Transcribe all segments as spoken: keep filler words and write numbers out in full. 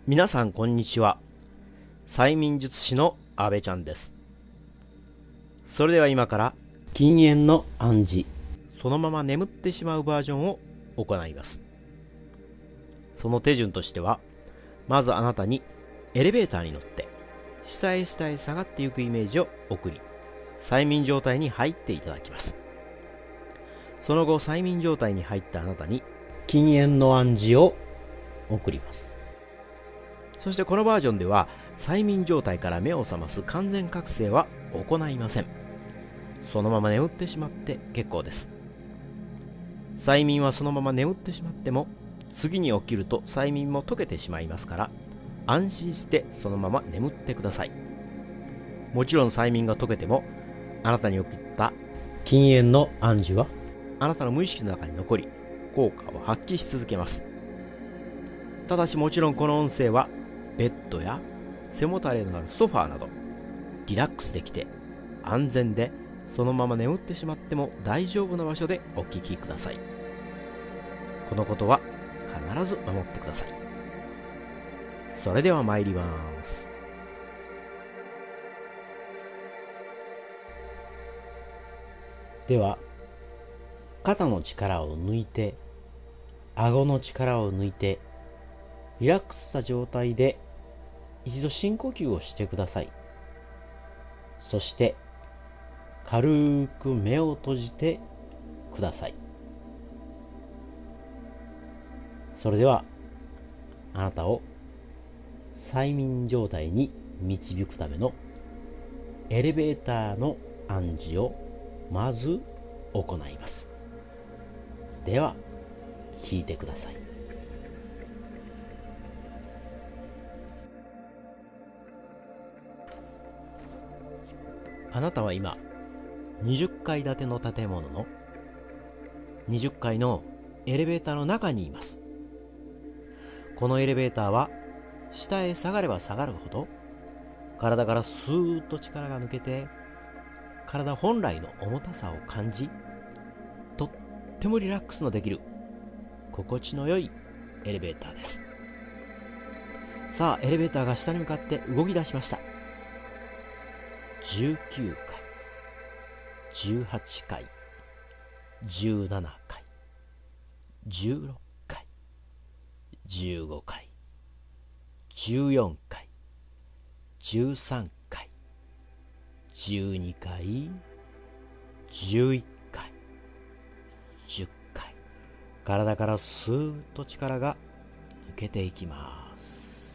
皆さんこんにちは。催眠術師の阿部ちゃんです。それでは今から禁煙の暗示、そのまま眠ってしまうバージョンを行います。その手順としては、まずあなたにエレベーターに乗って下へ下へ下がっていくイメージを送り、催眠状態に入っていただきます。その後、催眠状態に入ったあなたに禁煙の暗示を送ります。そしてこのバージョンでは催眠状態から目を覚ます完全覚醒は行いません。そのまま眠ってしまって結構です。催眠はそのまま眠ってしまっても、次に起きると催眠も解けてしまいますから、安心してそのまま眠ってください。もちろん催眠が解けても、あなたに起きた禁煙の暗示はあなたの無意識の中に残り、効果を発揮し続けます。ただしもちろんこの音声はベッドや背もたれのあるソファーなどリラックスできて安全で、そのまま眠ってしまっても大丈夫な場所でお聞きください。このことは必ず守ってください。それでは参ります。では肩の力を抜いて、顎の力を抜いて、リラックスした状態で一度深呼吸をしてください。そして軽く目を閉じてください。それではあなたを催眠状態に導くためのエレベーターの暗示をまず行います。では聞いてください。あなたは今にじゅっかい建ての建物のにじゅっかいのエレベーターの中にいます。このエレベーターは下へ下がれば下がるほど体からスーッと力が抜けて、体本来の重たさを感じ、とってもリラックスのできる心地の良いエレベーターです。さあエレベーターが下に向かって動き出しました。じゅうきゅうかい、じゅうはちかい、じゅうななかい、じゅうろっかい、じゅうごかい、じゅうよんかい、じゅうさんかい、じゅうにかい、じゅういっかい、じゅっかい。体からスーッと力が抜けていきます。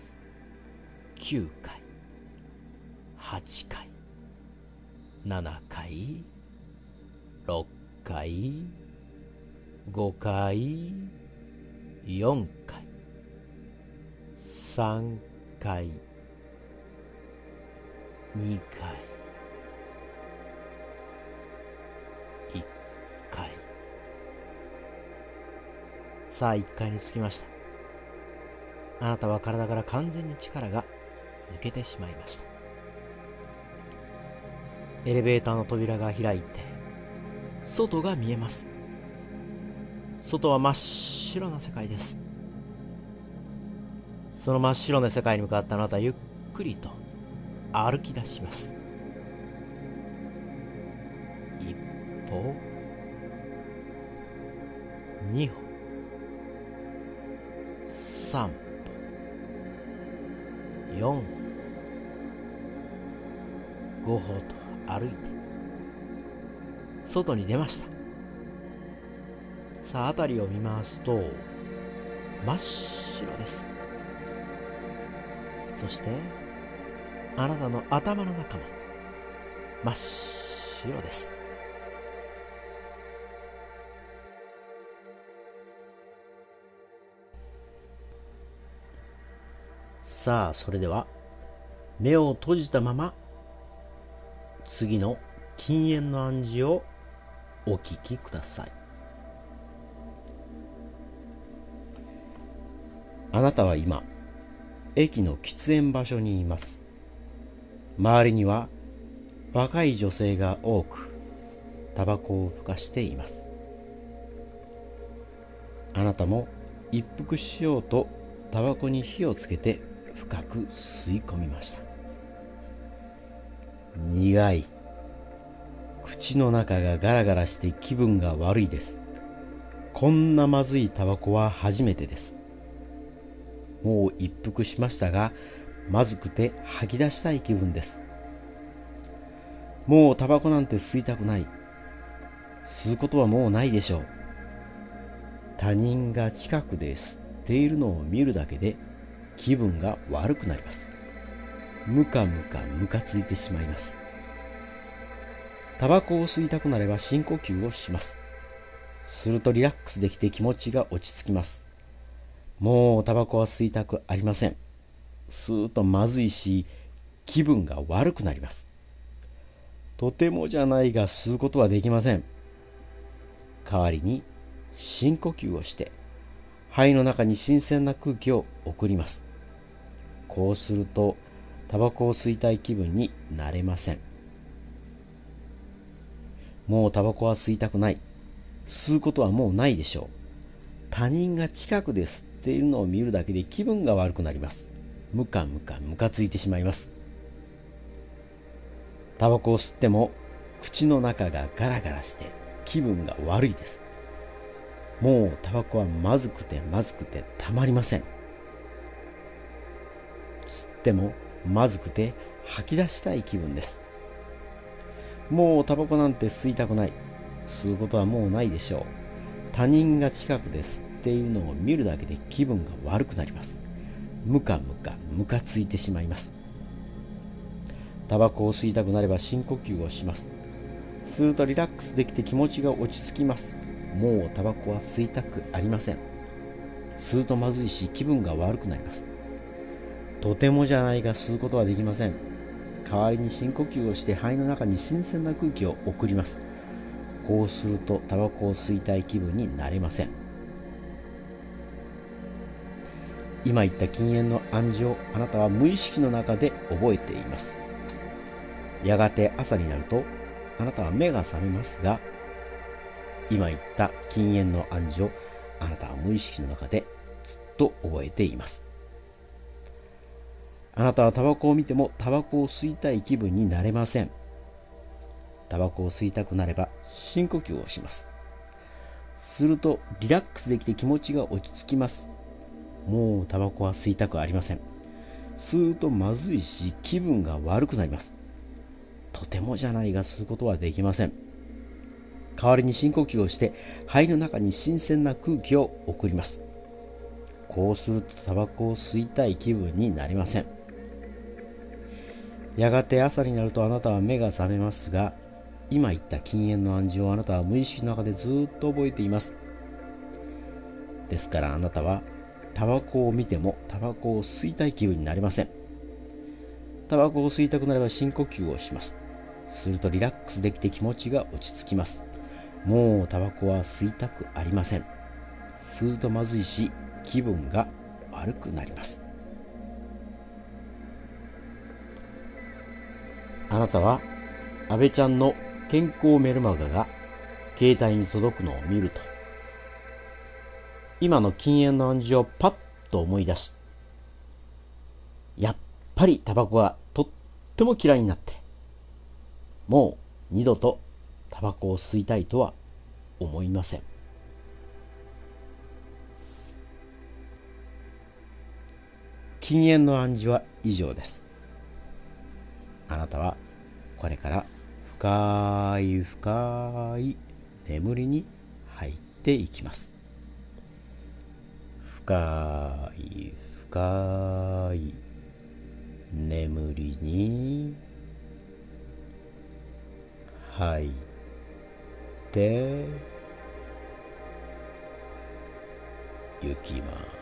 きゅうかい、はちかい、ななかい、ろっかい、ごかい、よんかい、さんかい、にかい、いっかい。さあいっかいに着きました。あなたは体から完全に力が抜けてしまいました。エレベーターの扉が開いて外が見えます。外は真っ白な世界です。その真っ白な世界に向かってあなたはゆっくりと歩き出します。一歩、二歩、三歩、四歩、五歩と歩いて外に出ました。さあ辺りを見ますと真っ白です。そしてあなたの頭の中も真っ白です。さあそれでは目を閉じたまま次の禁煙の暗示をお聞きください。あなたは今駅の喫煙場所にいます。周りには若い女性が多くタバコをふかしています。あなたも一服しようとタバコに火をつけて深く吸い込みました。苦い。口の中がガラガラして気分が悪いです。こんなまずいタバコは初めてです。もう一服しましたが、まずくて吐き出したい気分です。もうタバコなんて吸いたくない。吸うことはもうないでしょう。他人が近くで吸っているのを見るだけで気分が悪くなります。ムカムカムカついてしまいます。タバコを吸いたくなれば深呼吸をします。するとリラックスできて気持ちが落ち着きます。もうタバコは吸いたくありません。吸うとまずいし気分が悪くなります。とてもじゃないが吸うことはできません。代わりに深呼吸をして肺の中に新鮮な空気を送ります。こうするとタバコを吸いたい気分になれません。もうタバコは吸いたくない。吸うことはもうないでしょう。他人が近くで吸っているのを見るだけで気分が悪くなります。ムカムカムカついてしまいます。タバコを吸っても口の中がガラガラして気分が悪いです。もうタバコはまずくてまずくてたまりません。吸ってもまずくて吐き出したい気分です。もうタバコなんて吸いたくない。吸うことはもうないでしょう。他人が近くで吸っているのを見るだけで気分が悪くなります。ムカムカムカついてしまいます。タバコを吸いたくなれば深呼吸をします。吸うとリラックスできて気持ちが落ち着きます。もうタバコは吸いたくありません。吸うとまずいし気分が悪くなります。とてもじゃないが吸うことはできません。代わりに深呼吸をして肺の中に新鮮な空気を送ります。こうするとタバコを吸いたい気分になれません。今言った禁煙の暗示をあなたは無意識の中で覚えています。やがて朝になるとあなたは目が覚めますが、今言った禁煙の暗示をあなたは無意識の中でずっと覚えています。あなたはタバコを見てもタバコを吸いたい気分になれません。タバコを吸いたくなれば深呼吸をします。するとリラックスできて気持ちが落ち着きます。もうタバコは吸いたくありません。吸うとまずいし気分が悪くなります。とてもじゃないが吸うことはできません。代わりに深呼吸をして肺の中に新鮮な空気を送ります。こうするとタバコを吸いたい気分になりません。やがて朝になるとあなたは目が覚めますが、今言った禁煙の暗示をあなたは無意識の中でずっと覚えています。ですからあなたはタバコを見てもタバコを吸いたい気分になりません。タバコを吸いたくなれば深呼吸をします。するとリラックスできて気持ちが落ち着きます。もうタバコは吸いたくありません。吸うとまずいし気分が悪くなります。あなたは安倍ちゃんの健康メルマガが携帯に届くのを見ると、今の禁煙の暗示をパッと思い出し、やっぱりタバコがとっても嫌いになって、もう二度とタバコを吸いたいとは思いません。禁煙の暗示は以上です。あなたはこれから深い深い眠りに入っていきます。深い深い眠りに入ってゆきます。